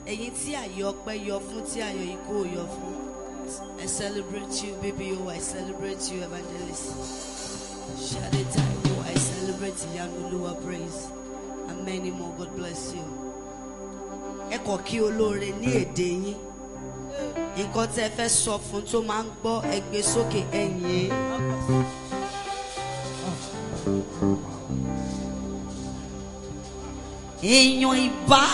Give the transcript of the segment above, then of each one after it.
ẹ̀yin tí ayọ̀ ọpẹ́ yọ fún, tí ayọ̀ ikú yọ fún. I celebrate you, BBO. I celebrate you, Evangelist Shade Taiwo. I celebrate Yanuluwa Praise and many more. God bless you. Ẹ kọ̀ kí olóore ní èdè yín. Nǹkan tẹ́ fẹ́ sọ fún tó máa ń gbọ́, ẹ gbé sókè ẹ̀yin. Èèyàn ìbá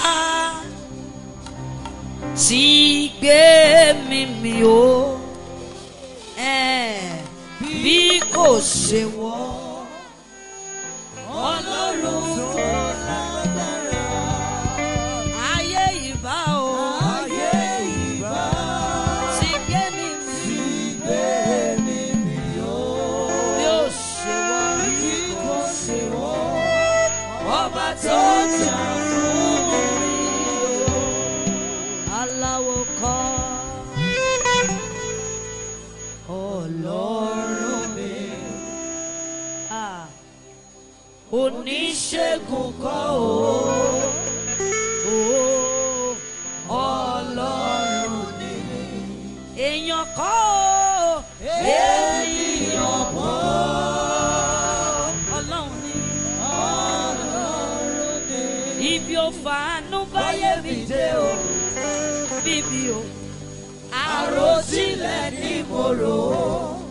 ti gbé mi o, bí kò ṣe wọ́ Ọlọ́run tó lágbára. Ayé ìbá o, ayé ìbá ti gbé mi o, bí ó ṣe wọ́, bí kò ṣe wọ́ ọba tó jà fún mi. Aláwo kọ́ Ọlọ́run mi, oníṣègùn kọ́ Ọlọ́run ni, èèyàn kọ́ ènìyàn kọ́ Ọlọ́run ni. Ibi ò fàánú báyé mi dé o, bíbí o, àròjinlẹ̀ ni mo rò ó.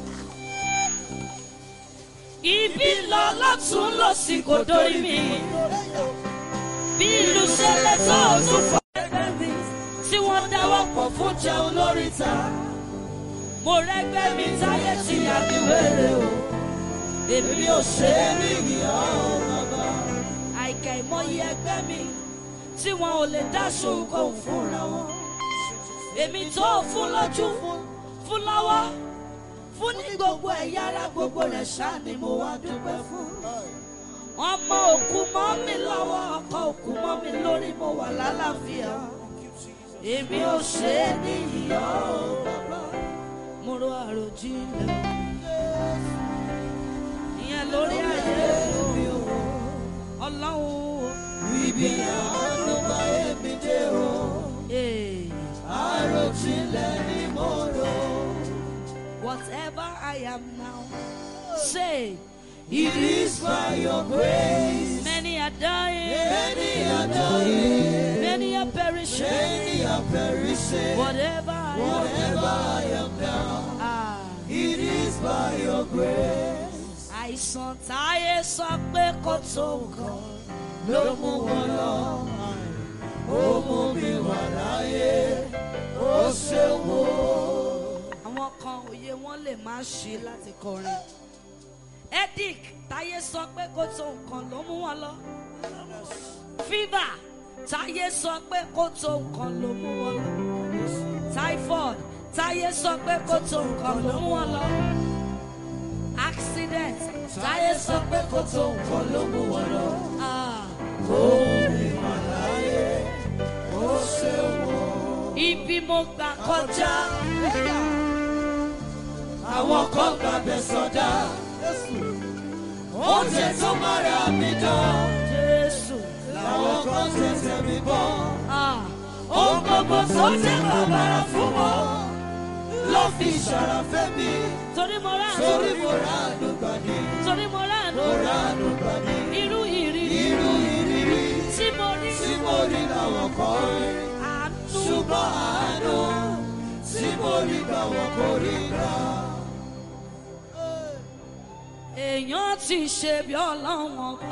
Ibi lọ lọ́tún lósì kò dórí mi, bí ìlú ṣẹlẹ̀ tó tún fọ́ ẹgbẹ́ mi, tí wọ́n dáwọ́ pọ̀ fún jẹun lóríta. Mo rẹ́gbẹ́ mi táyé ti yàgbé wéré o, èmi ò ṣe é rí ìyá o bàbá. Àìkà ìmọ̀ye ẹgbẹ́ mi tí wọn ò lè dáṣọ nǹkan fúnra wọn. Èmi tó fún lójú, fún lọ́wọ́, fún ní gbogbo ẹ̀yà ara, gbogbo rẹ̀ ṣáà ni mo wá dúpẹ́ fún. Ọmọ òkú mọ́ mi lọ́wọ́, ọkọ òkú mọ́ mi lórí, mo wà lálàáfíà. Èmi ò ṣe é ní ìyá o bàbá. Mo ro àròjinlẹ̀ ìyẹn lórí ayé mi o, Ọlọ́run. Ibi àánú bá èmi dé o, àròjinlẹ̀ ni mo rò. Whatever I am now, say, it is by your grace. Many are dying, many are dying, many are perishing, many are perishing. Whatever I am now, it is by your grace. Àìsàn táyé sọ pé kò tó nǹkan ló mú wọn lọ, ó mú mi wà láyé, ó ṣe wò. Àwọn kan òye wọn lè má ṣe láti kọrin. Edic táyé sọ pé kò tó nǹkan ló mú wọn lọ. Fever táyé sọ pé kò tó nǹkan ló mú wọn lọ. Typhoid táyé sọ pé kò tó nǹkan ló mú wọn lọ. Accident táyé sọ pé kò tó nǹkan ló mú wọn lọ. Ó mi wà láyé, ó ṣe wò. Ibi mo gbà kọjá, àwọn kan gbàgbẹ́ sọdá. Oúnjẹ tó mára mi dán, Jésù làwọn kan tẹ̀sẹ̀ mi bọ́. Ohun gbogbo tó jẹ́ bàbàrà fún wọn ló fi ṣàràfẹ́ mi. Torí mo rà àánú gbàdé, torí mo rà àánú gbàdé. Irú ìrírí tí mo rí làwọn kan rí. Ṣùgbọ́n àánú tí mo rí làwọn kò rí rà. Èèyàn ti ṣe bí Ọlọ́run ọba.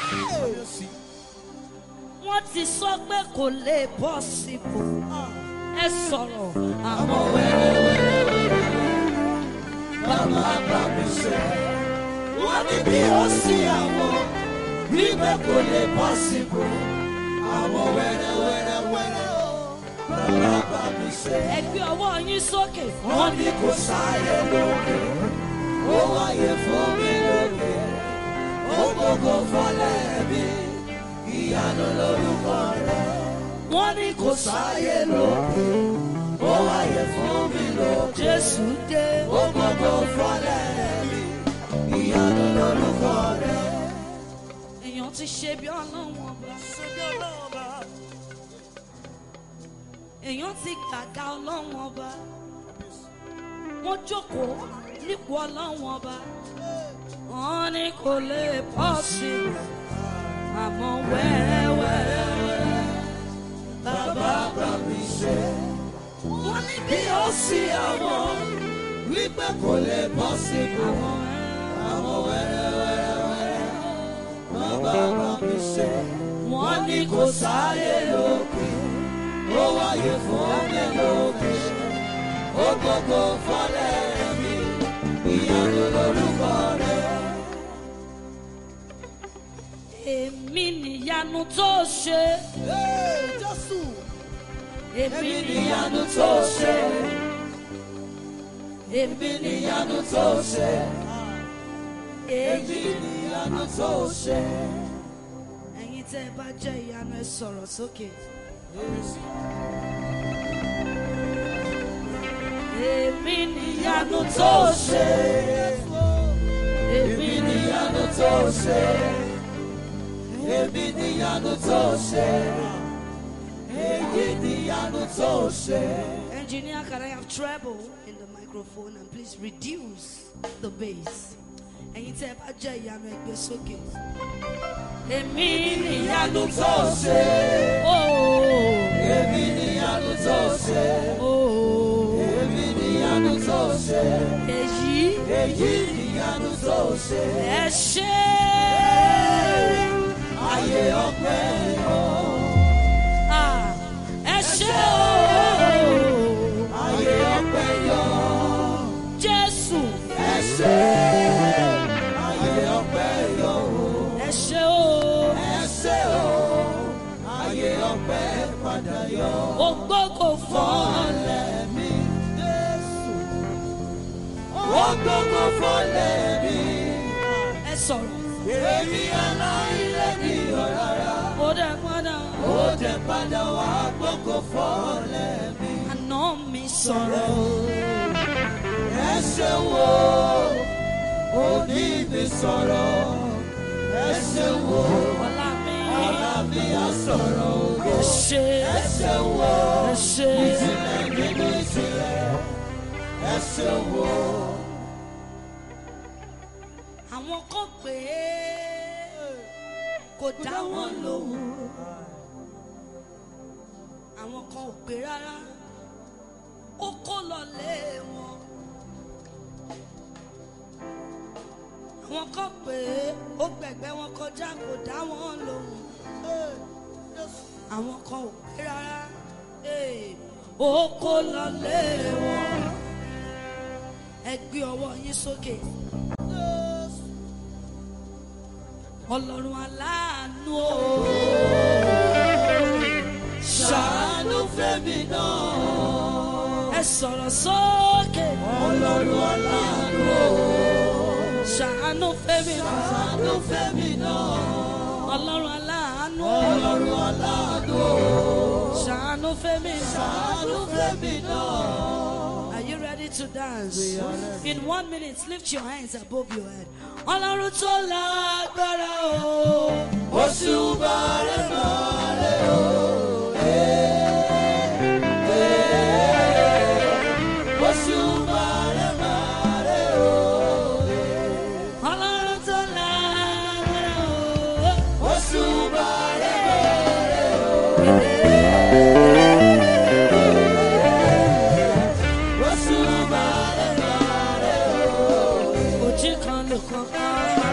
Wọ́n ti sọ pé kò lè possible. Ẹ sọ̀rọ̀ àmọ́ wẹ́rẹ́wẹ́rẹ́ bàbá bá mi ṣe. Wọ́n ní bí ó sí àwọn wípé kò lè possible. Àmọ́ wẹ́rẹ́wẹ́rẹ́ bàbá bá mi ṣe. Ẹ gbé ọwọ́ yín sókè. Wọ́n ní kò sáyé lókè, ó wáyé fún mi lókè, ó gbogbo fọlẹ́ mi, ìyanu lórúkọ rẹ̀. Wọ́n ní kò sáyé lókè, ó wáyé fún mi lókè, Jésù dé, ó gbogbo fọlẹ́ mi, ìyanu lórúkọ rẹ̀. Èèyàn ti ṣe bí Ọlọ́run ọba. èèyàn ti gbàgà ọlọ́run ọba, wọ́n jókòó nípò ọlọ́run ọba, wọ́n ní kò lè possible, àmọ́ wẹ́rẹ́wẹ́rẹ́ bàbá bá mi ṣe. Wọ́n ní bí ó sí àwọn wípé kò lè possible, àmọ́ wẹ́rẹ́wẹ́rẹ́ bàbá bá mi ṣe. Wọ́n ní kò sáyé lókè, ó wáyé fún mi lókè, ó gbogbo fọ́lẹ̀ mi, ìyanu lórúkọ rẹ̀. Èmi nìyanu tó ṣe, Jésù. Èmi nìyanu tó ṣe, èmi nìyanu tó ṣe, èmi nìyanu tó ṣe. Ẹ̀yin tẹ́ ẹ bá jẹ́ ìyanu ẹ sọ̀rọ̀ sókè. Èmi nìyanu tó ṣe, èmi nìyanu tó ṣe, èmi nìyanu tó ṣe, èyí nìyanu tó ṣe. Engineer, can I have treble in the microphone and please reduce the bass? Ẹ̀yin tẹ́ ẹ bá jẹ́ ìyanu ẹ gbé sókè. Èmi nìyanu tó ṣe, èmi nìyanu tó ṣe, èmi nìyanu tó ṣe, èyí nìyanu tó ṣe. Ẹ ṣé ayé ọpẹ́ yọ, ẹ ṣé ayé ọpẹ́ yọ, Jésù ẹ ṣé ayé ọpẹ́ yọ, ẹ ṣé ayé ọpẹ́ padà yọ. Ògo kò fọ́lẹ̀ mi, Jésù. Ògo kò fọ́lẹ̀ mi. Ẹ sọ̀rọ̀. Èmi aláìlẹ́nìyàn rárá. Ó dẹ̀ padà wá. Ògo fọ́lẹ̀ mi. Àná mi sọ̀rọ̀. Ẹ ṣé wo, òní mi sọ̀rọ̀. Ẹ ṣé wo, ọ̀la mi á sọ̀rọ̀ ògo. Ẹ ṣé wo, ìjìnlẹ̀ nínú ìjìnlẹ̀. Ẹ ṣé wo. Àwọn kan pè é kò dá wọn lóhùn, àwọn kan ò pè rárá, ó kó lọ lé wọn. Àwọn kan pè é ó gbẹ̀gbẹ́ wọn kọjá kò dá wọn lóhùn, àwọn kan ò pè rárá, ó kó lọ lé wọn. Ẹ gbé ọwọ́ yín sókè. Ọlọ́run aláàánú o, ṣàánú fẹ́mi náà. Ẹ sọ̀rọ̀ sókè. Ọlọ́run aláàánú o, ṣàánú fẹ́mi náà. Ṣàánú fẹ́mi náà. Ọlọ́run aláàánú o, Ọlọ́run aláàánú o, ṣàánú fẹ́mi náà. Ṣàánú fẹ́mi náà. Are you ready to dance? In 1 minute, lift your hands above your head. Ọlọ́run tó lágbára o, oṣù bàrẹ̀ bàrẹ̀ o, oṣù bàrẹ̀ bàrẹ̀ o. Ọlọ́run tó lágbára o, oṣù bàrẹ̀ bàrẹ̀ o. Oṣù bàrẹ̀ bàrẹ̀ o. Ojú kan ló kọ́kọ́.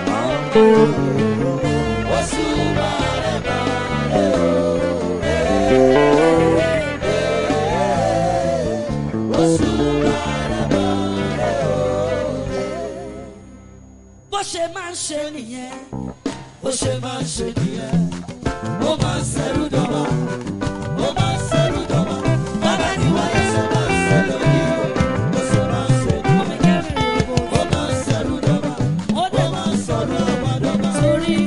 Oṣù bàrẹ̀ bàrẹ̀ o. Oṣù bàrẹ̀ bàrẹ̀ o. Bó ṣe máa ń ṣe nìyẹn, bó ṣe máa ń ṣe nìyẹn, ó máa ń ṣẹrú dọ́gba, ó máa ń ṣẹrú dọ́gba. Bàbá ni wáyé ṣe máa ń ṣe lórí o, bó ṣe máa ń ṣe nìyẹn, ó máa ń ṣẹrú dọ́gba, ó máa ń sọ̀rọ̀ ọba dọ́gba. Torí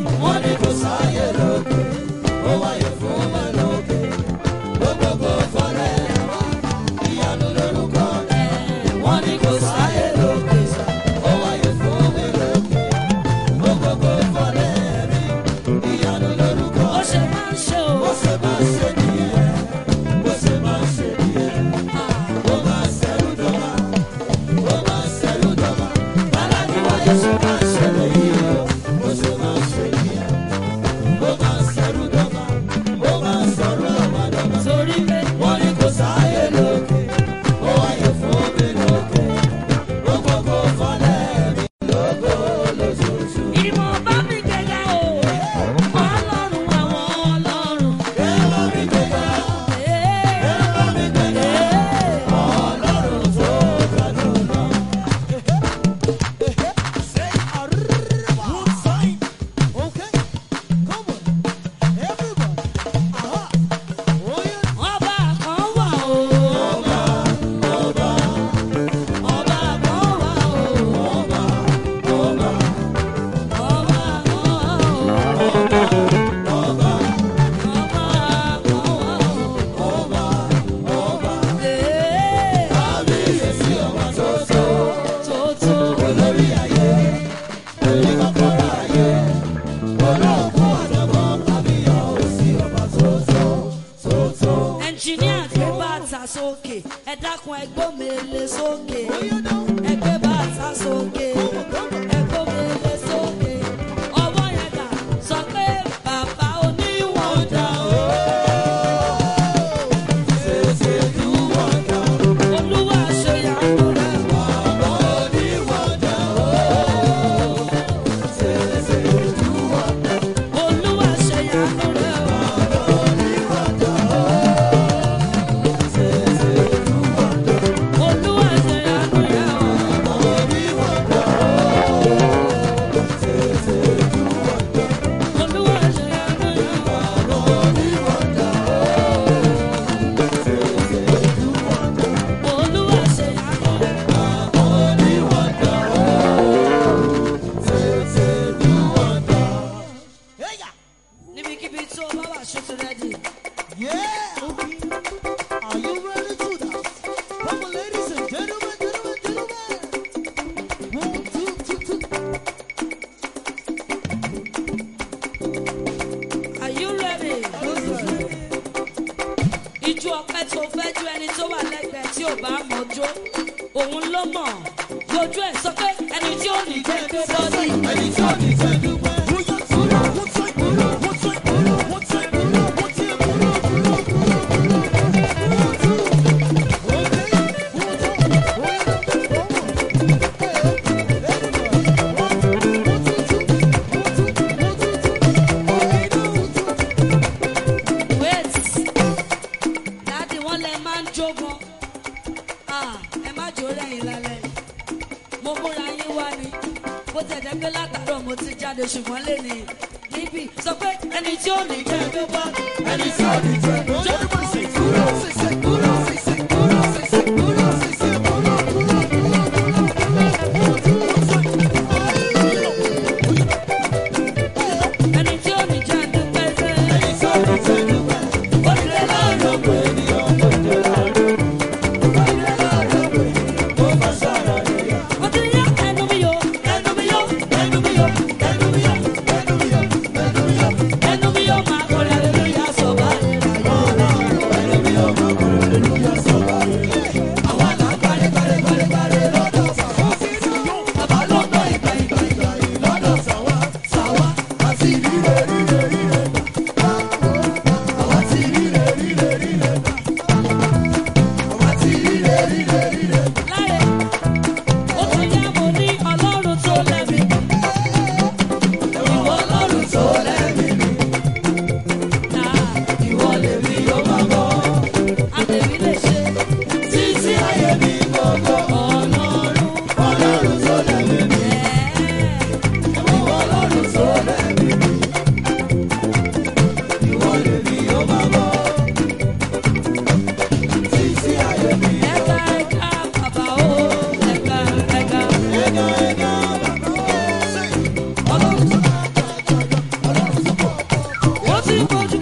bàtà sókè, ẹ dákun ẹ gbómele sókè, ẹ gbé bàtà sókè, ẹ gbómele sókè. Ọwọ́ yẹn dà sọ pé bàbá oníwọ̀ndà o. Olúwa ṣe yàgò rẹ̀. Bàbá oníwọ̀ndà o. Olúwa ṣe yàgò rẹ̀ o. Olúwa ṣe yàgò rẹ̀ o. Olúwa ṣe yàgò rẹ̀ o. Olúwa ṣe yàgò rẹ̀ o. Níbikíbi tó bá wà ṣètò rẹ́dì. Yeah, okay. Are you ready to dance? Come on, ladies and gentlemen, gentlemen. 1, 2, 2, 2. Are you ready? Ijó ọpẹ́ tó fẹ́ ju ẹni tó wà lẹ́gbẹ̀ẹ́ tí ò bá mọ̀ jó. Òun ló mọ̀. Lójú ẹ̀ sọ pé ẹni tí ò ní jẹ́ gbé bọ́dí. Ẹni tí ó ní jẹ́ dúpẹ́. What's up? Wait. Dáàdi wọ́n lẹ máa ń jógun. Ẹ má jó lẹ́yìn lálẹ́. Mo múra yín wá ni. Bó tẹ̀ jẹ́ pé látàárọ̀ mo ti jáde ṣùgbọ́n lè ní níbí. Sọ pé ẹni tí ò ní jẹ́ gbé bọ́dí. Ẹni tí ó ní jẹ́ Ẹni tí ò ní jẹ́ dúpẹ́ fẹ́. Ó ti lé lọ́rùn. Ó ti yá ẹnu mi yó. Ẹnu mi yó. Ẹnu mi yó. Ẹnu mi yó máa kọ́ hallelujah sọ báyìí. Bàbá ló gbọ́ ìgbà ìgbà. Láre, ó ti yá mo ní Ọlọ́run tó lẹ́bi. Ìwọ Ọlọ́run tó lẹ́bi. Ìwọ lèmi yóò máa bọ̀. Àtẹ̀mí lè ṣe títí ayé mi gbogbo. Ọlọ́run tó lẹ́bi. Ìwọ Ọlọ́run tó lẹ́bi. Ìwọ lèmi yóò máa bọ̀. Títí ayé mi. Ẹ̀ka ẹ̀ka bàbá o. Ẹ̀ka ẹ̀ka. Ọlọ́run tó ó ti kojú.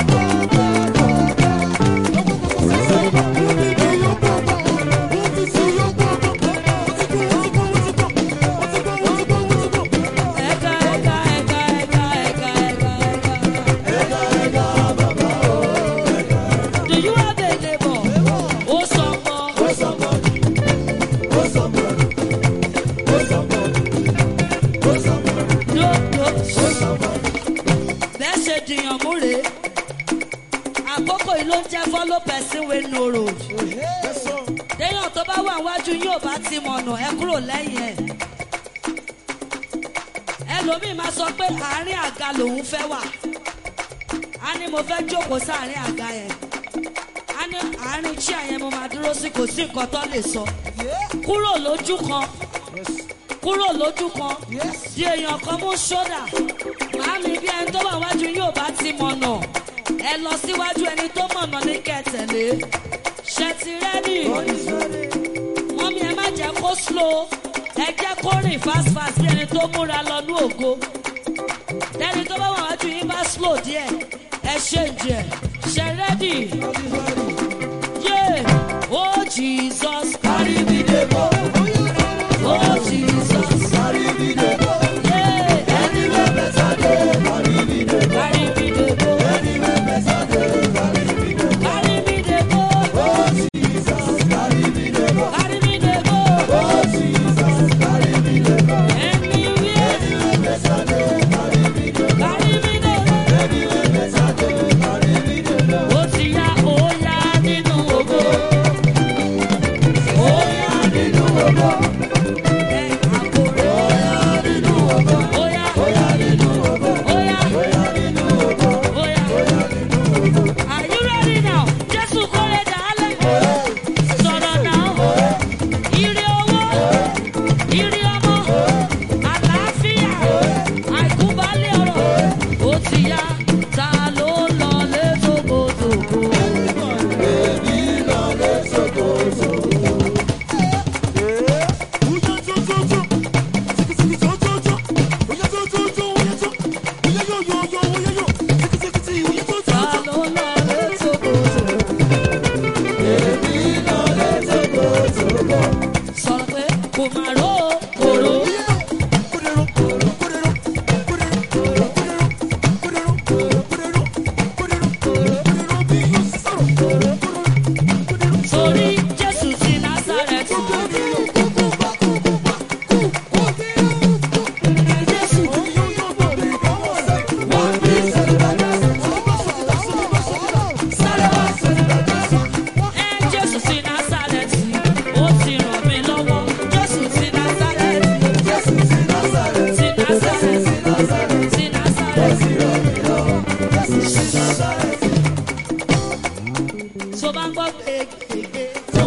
Ẹ̀ka ẹ̀ka ẹ̀ka ẹ̀ka ẹ̀ka ẹ̀ka. Do you have a neighbor? Ó sọ̀kọ̀. No. Bẹ́ẹ̀ ṣe dìyàn múre. Àkókò yìí ló ń jẹ́ follow person wey no road. Téèyàn tó bá wà wájú yóò bá ti mọ̀nà ẹ kúrò lẹ́yìn ẹ̀. Ẹlòmíì máa sọ pé àárín àga lòun fẹ́ wà. A ní mo fẹ́ jókòó sáàárín àga yẹn. A ní àárín chair yẹn mo máa dúró sí kò sí nǹkan tó lè sọ. Kúrò lójú kan. Kúrò lójú kan. Di èèyàn kan mú ṣódà. Màámi bí ẹni tó wà wájú yóò bá ti mọ̀nà. Ẹ lọ síwájú ẹni tó mọ̀nà ní kẹtẹ̀lé. Ṣé ti rẹ́dì? Mọ́mí ẹ má jẹ́ kó slow. Ẹ jẹ́ kó rìn fast bí ẹni tó múra lọ ní ògo. Tẹ́ni tó bá wà wájú yín bá slow díẹ̀. Ẹ ṣe ǹjẹ́. Ṣé rẹ́dì? Yeah. Oh Jesus, carry me dey go. Oh Jesus, carry me dey go. Yeah. Anywhere better dey, carry me dey go. Carry me dey go. Anywhere better dey, carry me dey go. Carry me dey go. Oh tó bá ń gbọ́ gbégbé.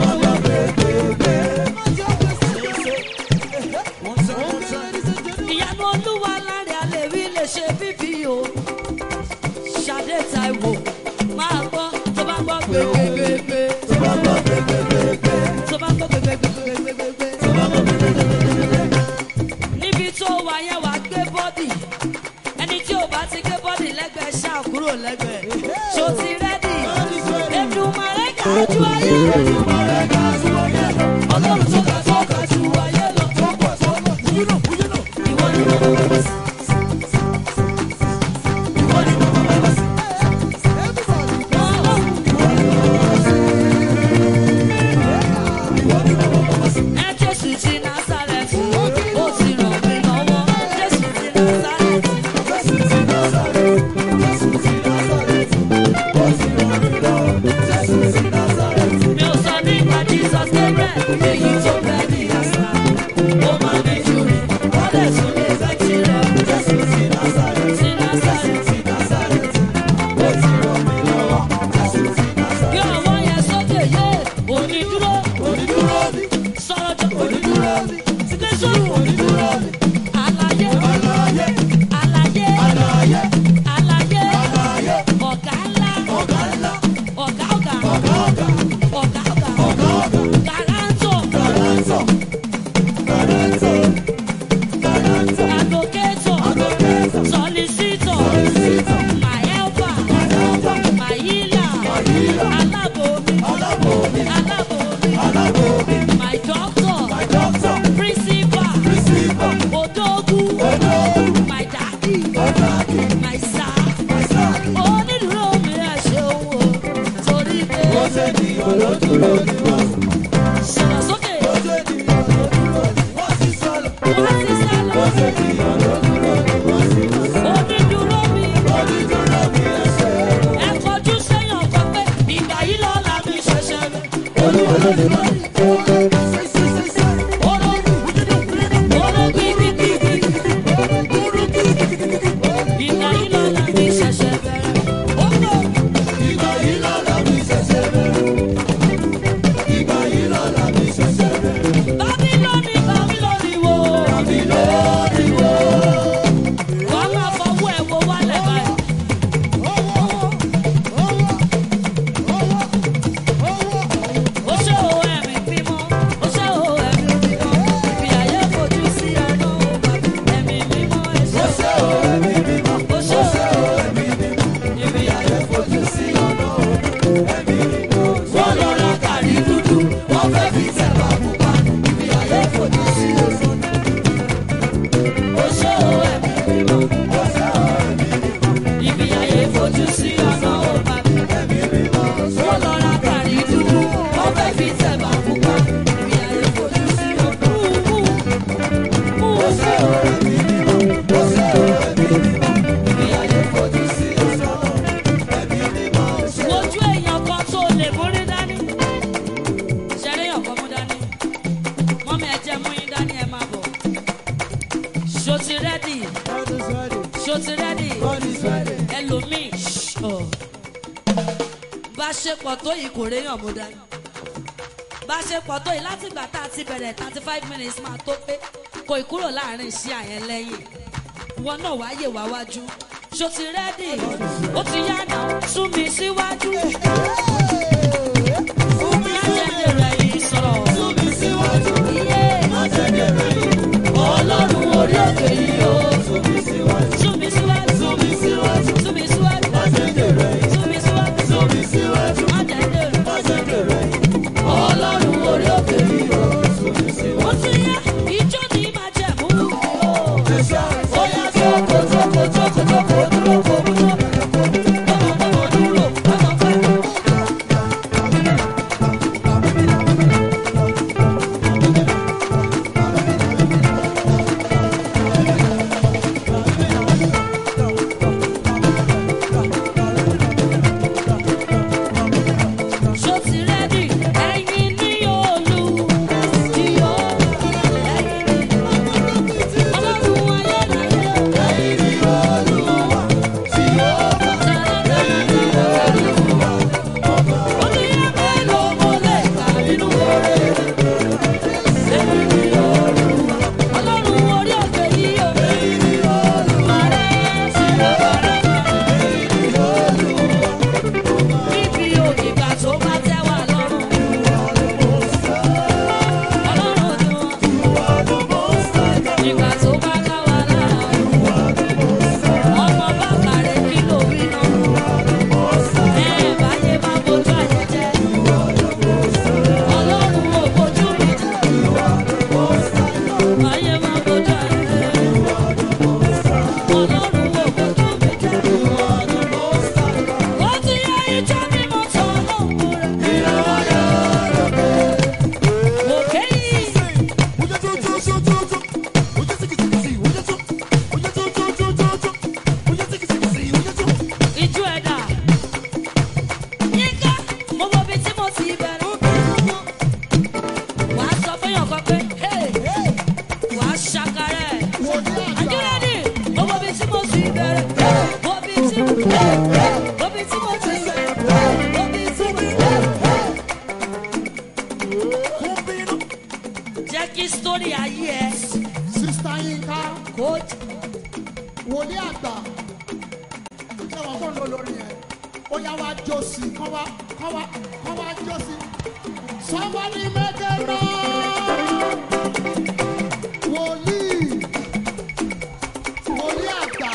Ìyanu Olúwa láre àlèrí lè ṣe bíbí o. Ṣadé Táíwò máa gbọ́ tó bá ń gbọ́ gbégbé. Tó bá ń gbọ́ gbégbé. Tó bá ń gbọ́ gbégbé. Níbi tó wà yẹn wà gbé bọ́dì. Ẹni tí ò bá ti gbé bọ́dì lẹ́gbẹ̀ẹ́ ṣáà kúrò lẹ́gbẹ̀ẹ́. Ṣó ti rẹ́dì? Èdùmàrè ga jù ayé lọ. Ọlọ́run tó ga jù ayé lọ. Ìwọ ni mo mọ̀ bá sí. Ìwọ ni mo mọ̀ bá sí. Ẹ Jésù ti Násárẹ́tì, ó ti ràn mí lọ́wọ́. Jésù ti Násárẹ́tì. Mi ò sọ nípa Jesus Gabriel, èyí tó bẹ́ẹ̀ ní àṣà. Ó máa ní jùlọ, ó lè tún lè fẹ́ tirẹ̀. Jésù ti Násárẹ́tì. Bí ọwọ́ yẹn sókè yé, onídúró. Sọ̀rọ̀ jọ onídúró. Sílé sọ̀rọ̀ onídúró. Àlàyé. Ọ̀gá ńlá. Ọ̀gá. Garanto. Advocator. Solicitor. My helper. My healer. Alábòmí. My doctor. Principal. Odogu. My daddy. My star. Onídùúró mi ẹ ṣeun o, torí pé. Sọ̀rọ̀ sókè. Wọ́n ti sálọ. Onídùúró mi. Ẹ kọjú sẹ́yìn ọkọ pé ìgbà yìí lọ́la mi ṣẹ̀ṣẹ̀ mi. Ìgbà yìí lọ́la mi ṣẹ̀ṣẹ̀ bẹ̀rẹ̀. Bábílónì wo. Wọ́n máa fọwọ́ ẹ̀ wo wálẹ̀ báyìí. Ó ṣe o ẹ̀mí mímọ́. Ibi ayé fojú sí ọ̀nà òbá. Ẹ̀mí mímọ́ ẹ̀ ṣe. Ó ṣe o ẹ̀mí mímọ́. Ibi ayé fojú sí ọ̀nà òbá. Wọ́n lọ ra kàrí dúdú. Wọ́n fẹ́ fi tẹ̀wá pupa. Ibi ayé fojú sí ọ̀nà. Ó ṣe o ẹ̀mí mímọ́. Ibi ayé fojú sí ọ̀nà òbá. Wọ́n lọ ra kàrí dúdú. Wọ́n fẹ́ fi tẹ̀wá pupa. Ibi ayé fojú sí ọ̀nà. Ó ṣe o ẹ̀mí mímọ́. Ibi ayé fojú sí ọ̀nà. Ojú èèyàn kan tó lè borí dání. Ṣẹ́rí èèyàn kan mú dání. Mọ́mí ẹ jẹ́ mú yín dání ẹ máa bọ̀. Ṣó ti rẹ́dì? Ẹlòmíì. Bá ṣe pọ̀ tó yìí kò réyàn mú dání. Bá ṣe pọ̀ tó yìí láti ìgbà tá a ti bẹ̀rẹ̀ 35 minutes máa tó pé kò ì kúrò láàrin iṣẹ́ àyẹn lẹ́yìn. Wọ́n náà wáyè wá wájú. Ṣó ti rẹ́dì? Ó ti yá náà, sún mi síwájú. Májèlé rẹ̀ yìí sọ̀rọ̀. Iye. Ọlọ́run orí òkè yìí o. Sún mi síwájú. Májèlé rẹ̀. Ọlọ́run orí òkè yìí o. Ó ti yá, ìjọ ni májẹ̀mú mi o. Ó yá jókòó dúró kò mú tó. Ọmọ dúró. ti bẹ̀rẹ̀. Wàá sọ fún yàn kan pé, hey, wàá ṣàkàrẹ̀. Are you ready? Owó bí tí mo ti bẹ̀rẹ̀. Owó bí tí mo ti bẹ̀rẹ̀. Owó bí tí mo ti bẹ̀rẹ̀. Owó bí tí mo ti bẹ̀rẹ̀. Jẹ́ kí sítórì ayé ẹ. Sista Yinka, Coach. wòlíì àgbà. Ṣé wọ́n fọ́n lọ lórí yẹn? Ó yá wá jó sí, kọ́ wá jó sí. Somebody make a noise. Wòlíì àgbà.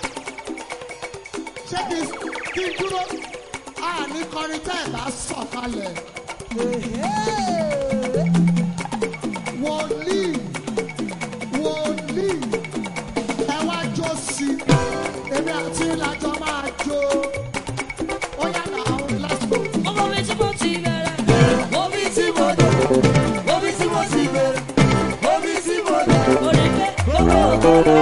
Ṣé kí n dúró? A ní kọrin tẹ́ ẹ̀ bá sọ̀kalẹ̀. Wòlíì. Ẹ wá jó sí. Èmi àti ìlàjọ máa jó. Ó yá náà, let's go. Owó bí tí mo ti bẹ̀rẹ̀. Owó bí tí mo ti bẹ̀rẹ̀. Owó bí tí mo ti bẹ̀rẹ̀. Owó bí tí mo ti bẹ̀rẹ̀. Orí pé owó ògùn.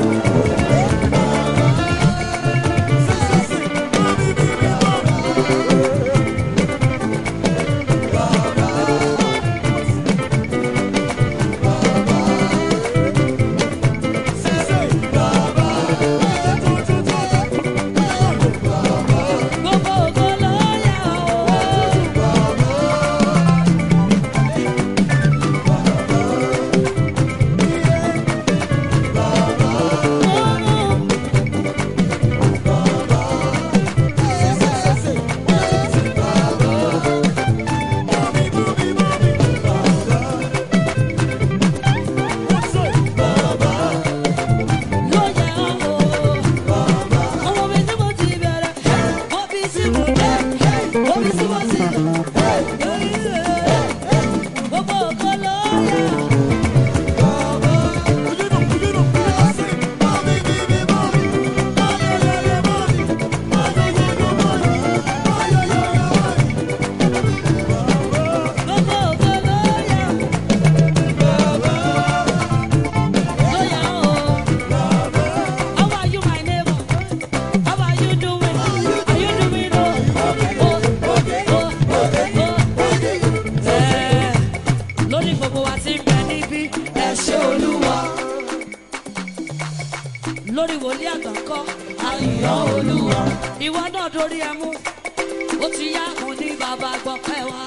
Lórí wòlíì àgbà ńkọ́, àyàn Olúwa. Ìwọ náà dorí ẹ mú, ó ti yá mo ní bàbá gbọ́pẹ́ wa.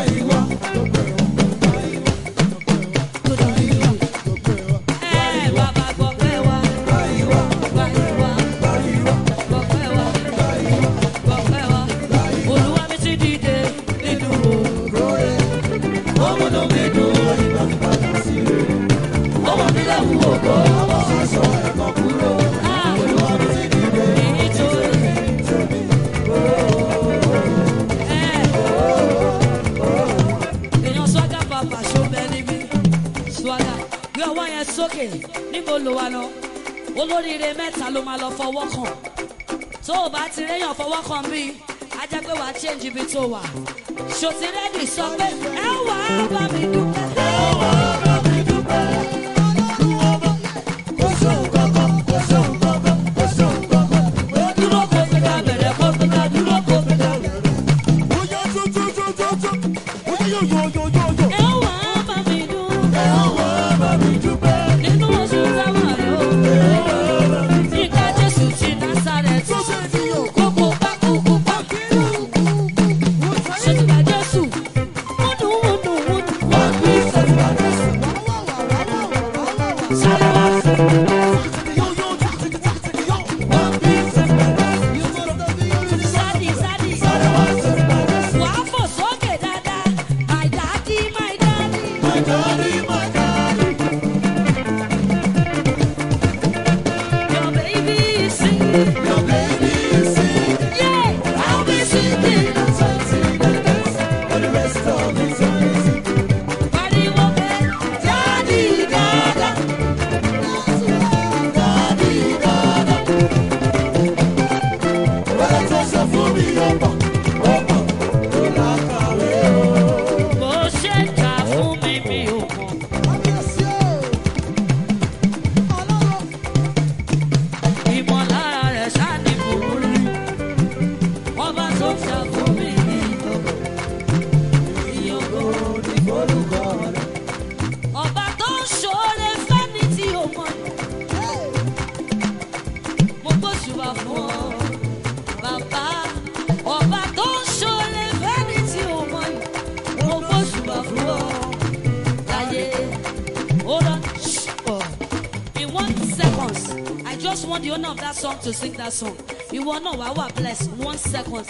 Bàbá gbọ́pẹ́ wa. Gbọ́pẹ́ wa. Olúwa mi ti dìde nínú ògo rẹ̀. Ọmọdé mi dùn ìgbà padà sí rẹ̀. Ọmọ mi lẹ́wù ògo, ọmọ aṣọ ẹ̀kọ́ kúrò. Sókè níbo ló wà lọ olóríire mẹ́ta ló máa lọ fọwọ́ kàn tó o bá ti réyàn fọwọ́ kàn bí a jẹ́ pé wàá change ibi tó wà ṣòtí rẹ́dì sọ pé ẹ wà á bá mi dúpẹ́. ẹ wà á bá mi dúpẹ́. kò sóhun kankan kò sóhun kankan kò sóhun kankan. dúró kó fi ká bẹ̀rẹ̀ kó fi ká dúró kó fi ká bẹ̀rẹ̀. ó yá tó ó yá yóò. ẹ wà á bá mi dúpẹ́. ẹ wà á bá mi dúpẹ́. nínú oṣù táwọn rẹ̀ ó. nígbà Jésù ti Násárẹ́tì. kókó bá kókó bá. ṣètìlá Jésù. wọ́n dùn. wọ́n bí ṣètìlá Jésù. just want the owner of that song to sing that song. You will know I bless 1 second.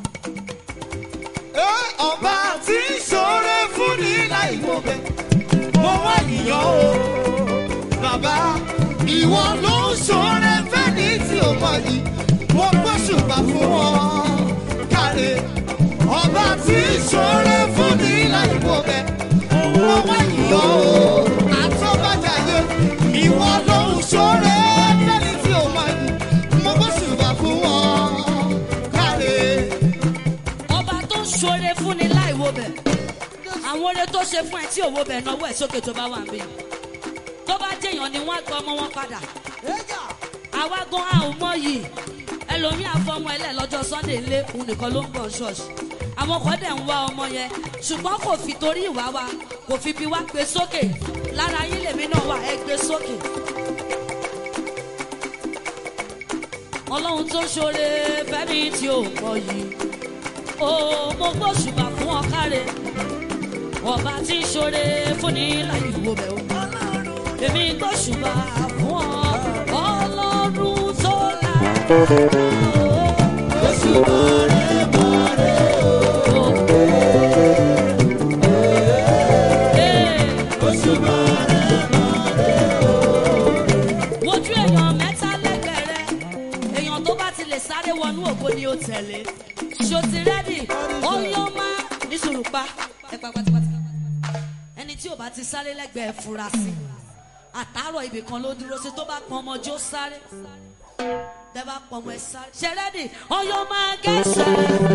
Ọba tí ń ṣoore fún ní láì wo bẹ̀, mo wá yíyọ o. Bàbá, ìwọ ló ń ṣoore fẹ́ni tí o mọ̀ yìí, mo gbóṣùbà fún ọ. Káre, ọba tí ń ṣoore fún ní láì wo bẹ̀, mo wá yíyọ o. Àtọ́bàjáde, ìwọ ló ń ṣoore fẹ́ni tí o mọ̀ yìí, mo gbóṣùbà fún ọ. Káre. Ṣoore fún ni láì wo bẹ̀. Àwọn oore tó ṣe fún ẹ tí ò wo bẹ̀ náwó ẹ̀ sókè tó bá wà ń bí. Tó bá jẹ́yàn ni wọ́n á gba ọmọ wọn padà. Àwa gan a ò mọ yìí. Ẹlòmíì àfọmọ ẹlẹ́ lọ́jọ́ Sunday ńlé òun nìkan ló ń bọ̀ ṣọ́ọ̀ṣì. Àwọn kan dẹ̀ ń wá ọmọ yẹn. Ṣùgbọ́n kò fi torí ìwà wa, kò fi bí wá gbé sókè. Lára yín lèmi náà wà, ẹ gbé sókè. Ọlọ́run tó ṣoore fẹ́mi tí ò mọ yìí. Oh, mo gbóṣùbà fún ọ káre. Ọba tí ń ṣoore fún ní láì wo bẹ̀ o. Èmi gbóṣùbà fún ọ. Ọlọ́run tó lára. Gbóṣùbà rẹ̀ bàrẹ̀ o. Gbóṣùbà rẹ̀ bàrẹ̀ o. Wojú èèyàn mẹ́ta lẹ́gbẹ̀ẹ́ rẹ̀. Èèyàn tó bá ti lè sáré wọnú ògo ni ó tẹ̀lé. Ṣo ti rẹ́dì? Oyún máa ní sùúrù pa. Ẹ pa pátápátá. Ẹni tí ò bá ti sáré lẹ́gbẹ̀ẹ́ fura sí. Àtàárọ̀ ibì kan ló dúró sí tó bá pọn ọmọ jó sáré. Tẹ́ bá pọn ọmọ ẹ sáré. Ṣé rẹ́dì? Oyún máa gẹ̀ẹ́sẹ̀.